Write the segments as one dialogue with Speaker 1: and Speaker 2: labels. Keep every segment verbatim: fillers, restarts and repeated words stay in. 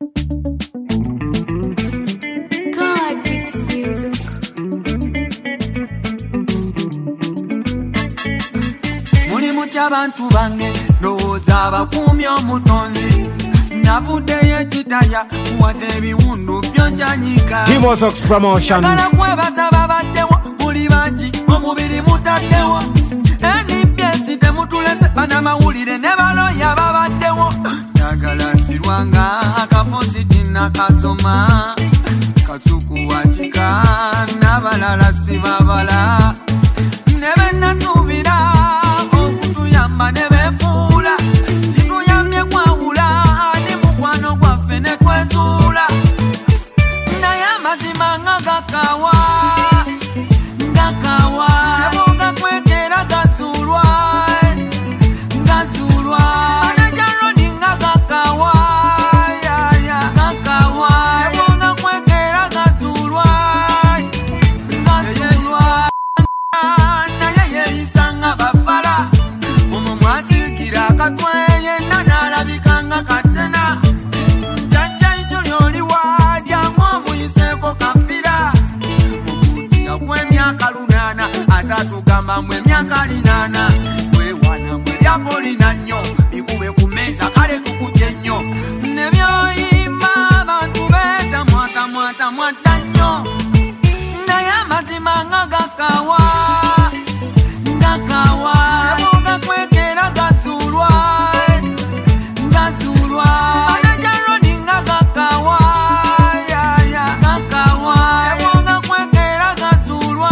Speaker 1: Abantu bange ndowooza abakuumya omutonzi navuddeyo ekitaya wadde ebiwundu byonjanyika
Speaker 2: Timosox Promotions
Speaker 1: kwebaza babaddewo muli bangi omubiri mutaddewo enipyesi temutuleze banamawulire ne baloya babaddewo njagala nsirwanga akapositi nakasoma kasuku wakika n'abalala sibabala ne bennasuubira okutuyamba ne beefuula kituyambye kwawula ani mukwano gwaffe ne kwezuula naye amazima nga gakawa gakawa eboga kwekera gazuulwa gazuulwa anajaloni nga gakawa yaya gakawa eboga kwekera gazuulwa gazuulwa naye yeeyisanga bafala omumwazikira akatweye nanalabikanga katena jajja ijo lyoliwa jangu omuyiseeko kafira okutira kw'emyaka lunaana atatugamba mwe emyaka linaana wewana mwe lyapolina nnyo bikube ku meeza kale tukuje nnyo ne byoyimba abantu beeta mwata mwata mwata nnyo naye amazima nga gakawa gakawa eboga kwekera gazuulwa gazuulwa anajaloni nga gakawa yaya gakawa eboga kwekera gazuulwa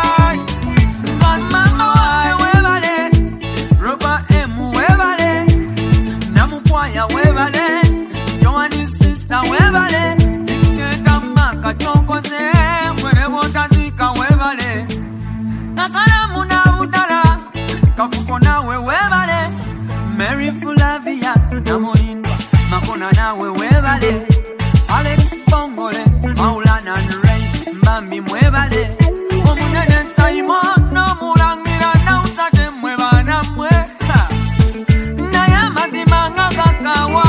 Speaker 1: mama wawe webale roba emu webale namukwaya webale joani sister webale iketa maka chokoze kwerebotazika webale nakalamu na budala kafuko nawe webale Mary Fulavia namulindwa makona nawe webale Alex Bongole Maulana Ray Mbambi mwebale omunene Taimo nomulangira na utate mwebana mwe naye amazima nga gakawa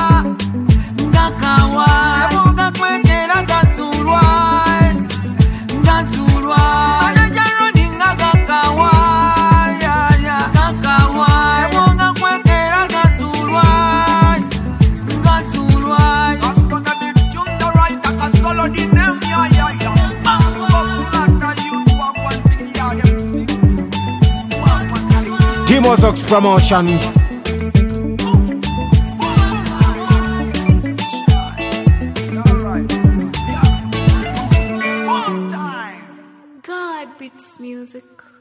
Speaker 1: gakawa eboga kwekera gazuulwa gazuulwa anajaloni nga gakawa yaya gakawa eboga kwekera gazuulwa gazuulwa askonda bichunda right akasolo dinem ya ya ya okulanda yutu wa kwantiki ya M C
Speaker 2: Timosox Promotions
Speaker 1: God beats music.